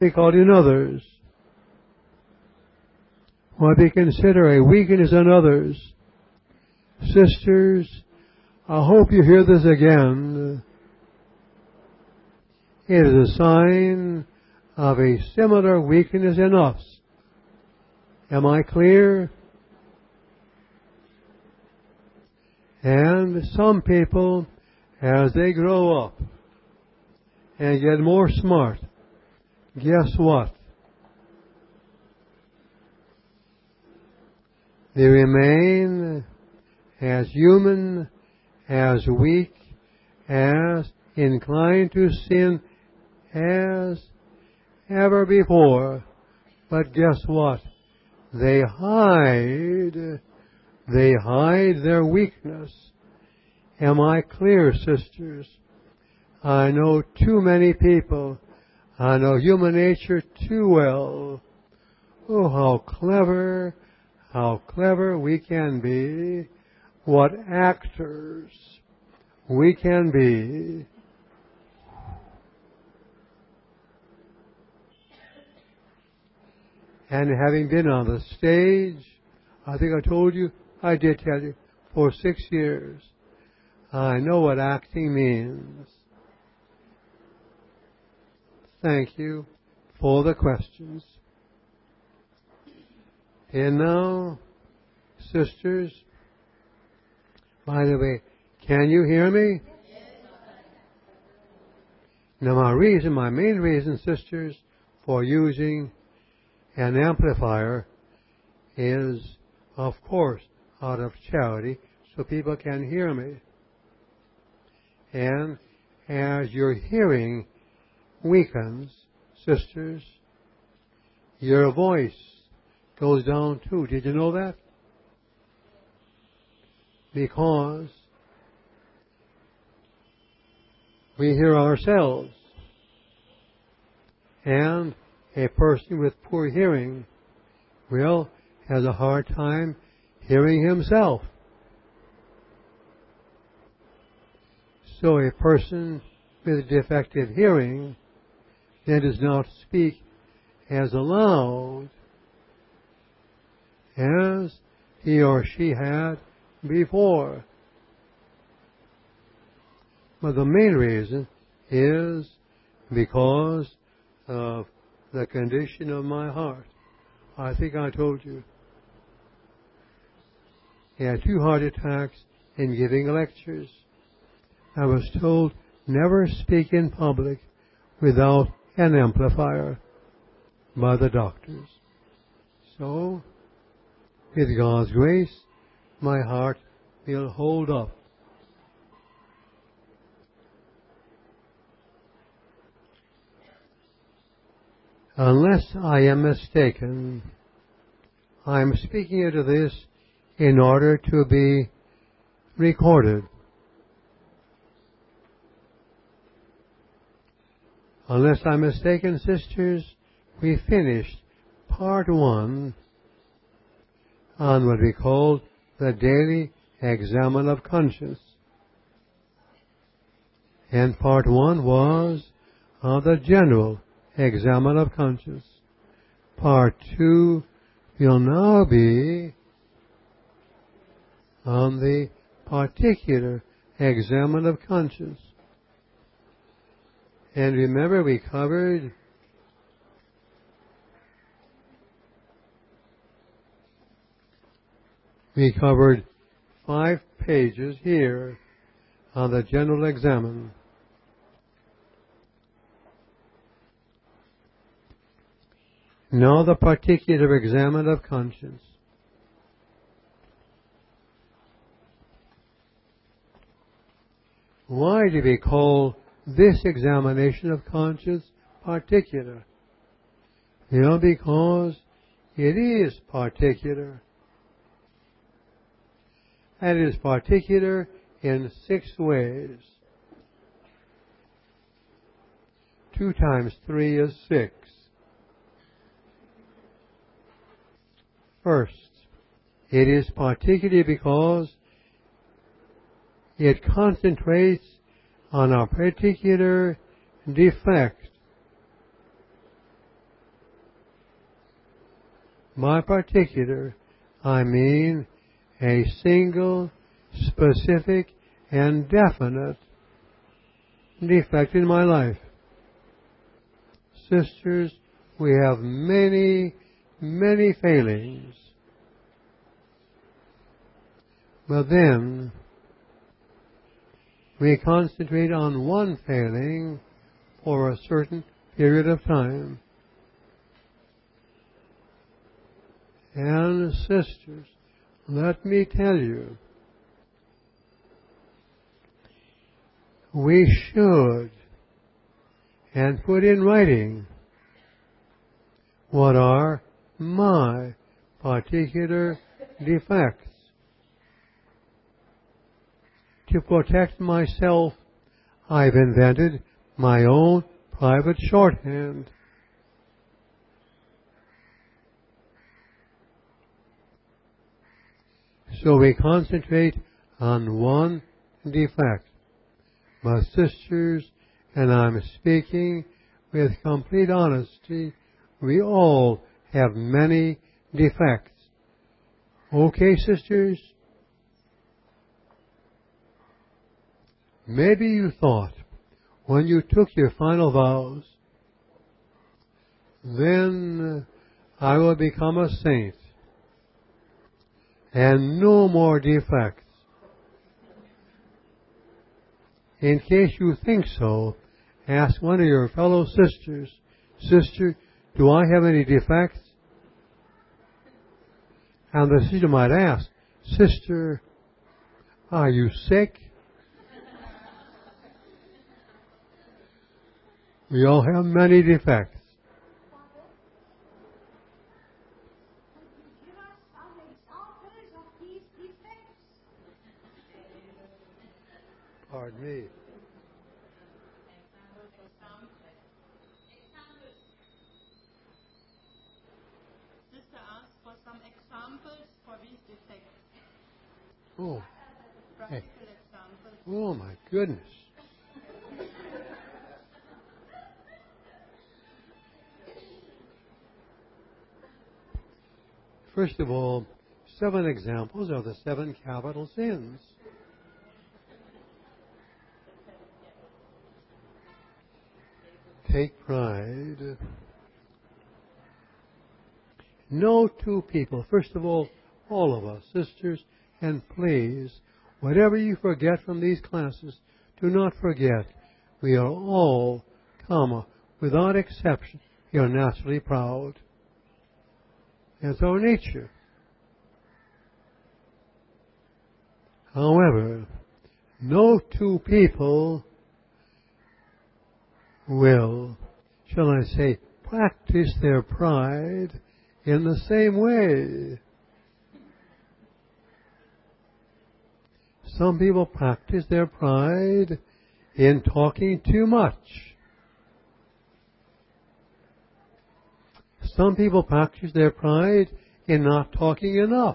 difficult in others, what we consider a weakness in others. Sisters, I hope you hear this again. It is a sign of a similar weakness in us. Am I clear? And some people, as they grow up and get more smart, guess what? They remain as human, as weak, as inclined to sin as ever before. But guess what? They hide their weakness. Am I clear, sisters? I know too many people. I know human nature too well. Oh, how clever we can be. What actors we can be. And having been on the stage, I think I told you, I did tell you, for 6 years, I know what acting means. Thank you for the questions. And now, sisters, by the way, can you hear me? Now my main reason, sisters, for using an amplifier is, of course, out of charity, so people can hear me. And as your hearing weakens, sisters, your voice goes down too. Did you know that? Because we hear ourselves. And a person with poor hearing, well, has a hard time hearing himself. So a person with defective hearing then does not speak as loud as he or she had before. But the main reason is because of the condition of my heart. I think I told you. He had 2 heart attacks in giving lectures. I was told never speak in public without an amplifier by the doctors. So, with God's grace, my heart will hold up. Unless I am mistaken, I am speaking into this in order to be recorded. Unless I'm mistaken, sisters, we finished part 1 on what we call the daily examen of conscience. And part 1 was on the general examen of conscience. Part 2 will now be on the particular examen of conscience. And remember, we covered We covered 5 pages here on the general examen. Now the particular examen of conscience. Why do we call this examination of conscience particular? Well, because it is particular. And it is particular in 6 ways. 2 times 3 is 6. First, it is particular because it concentrates on a particular defect By particular, I mean a single, specific, and definite defect in my life. Sisters, we have many, many failings. But then, we concentrate on one failing for a certain period of time. And sisters, let me tell you, we should, and put in writing, what are my particular defects. To protect myself, I've invented my own private shorthand. So we concentrate on one defect. My sisters, and I'm speaking with complete honesty, we all have many defects. Okay, sisters? Maybe you thought, when you took your final vows, then I will become a saint and no more defects. In case you think so, ask one of your fellow sisters, Sister, do I have any defects? And the sister might ask, Sister, are you sick? We all have many defects. Pardon me. Sister asked for some examples for these defects. Oh, Practical examples. oh my goodness. First of all, 7 examples are the 7 capital sins. Take pride. No two people, first of all of us, sisters, and please, whatever you forget from these classes, do not forget, we are all, without exception, we are naturally proud. It's our nature. However, no two people will, shall I say, practice their pride in the same way. Some people practice their pride in talking too much. Some people practice their pride in not talking enough.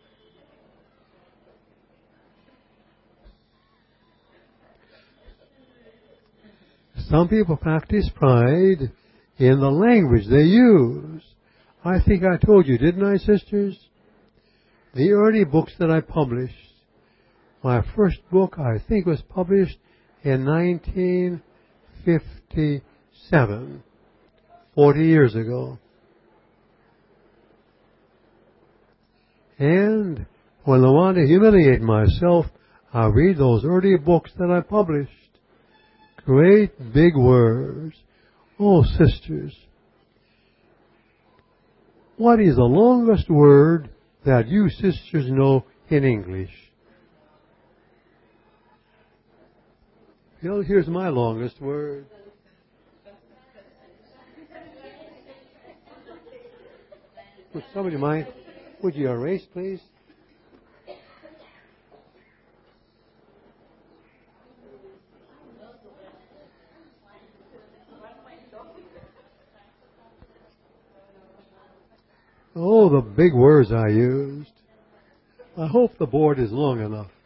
Some people practice pride in the language they use. I think I told you, didn't I, sisters? The early books that I published, my first book, I think, was published in 1957, 40 years ago. And when I want to humiliate myself, I read those early books that I published. Great big words. Oh, sisters, what is the longest word that you sisters know in English? Well, here's my longest word. Would somebody mind? Would you erase, please? Oh, the big words I used. I hope the board is long enough.